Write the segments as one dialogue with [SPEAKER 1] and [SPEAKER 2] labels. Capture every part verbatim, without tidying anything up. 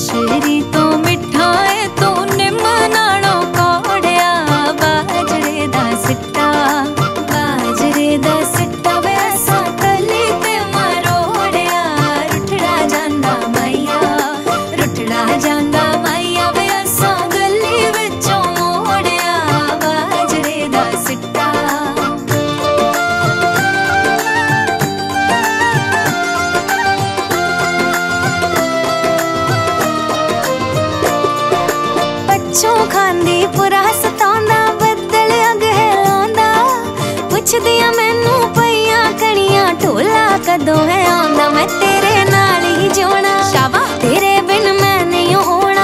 [SPEAKER 1] मिश्री तो मिठा है तू निम नालों कौड़िया बाजरे दा सिट्टा बाजरे दा सिट्टा वे असां कली ते मरोड़िया रुठड़ा जांदा मैया रुठड़ा जांदा मैया वे असां गली विचों मोड़िया बाजरे दा सिट्टा। पच्छों खांदी पुरा सतांदा बदल अग हिलांदा पुछदियां मैनू पईयां कणियां ढोला कदों है आंदा मैं तेरे नाल ही जोना शाबा तेरे बिन मैं नहीं होना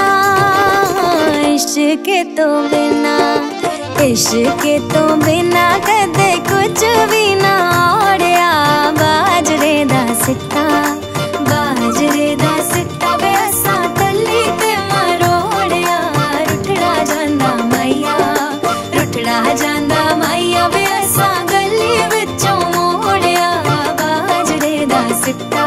[SPEAKER 1] इश्क तो बिना इश्क तो बिना कदे कुछ भी ना ओड़िया बाजरे दा सिट्टा बाजरे दा सिट्टा वे असां तली ते मरोड़िया रुठड़ा जांदा मैया रुठड़ा जांदा मैया वे असां गली विचों मोड़िया बाजरे दा सिट्टा।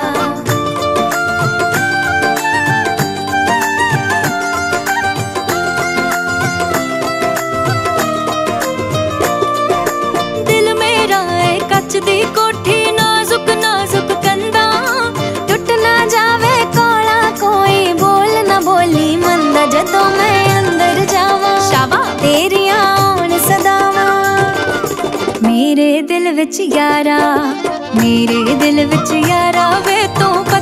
[SPEAKER 1] दिल मेरा है कच दी कोठी नाजुक नाजुक कंधा टुट ना जावे कोला कोई बोल ना बोली मंदा जदों मैं अंदर जावां शाबा तेरियां होण सदावां मेरे दिल विच यारा मेरे दिल विच यारा वे तू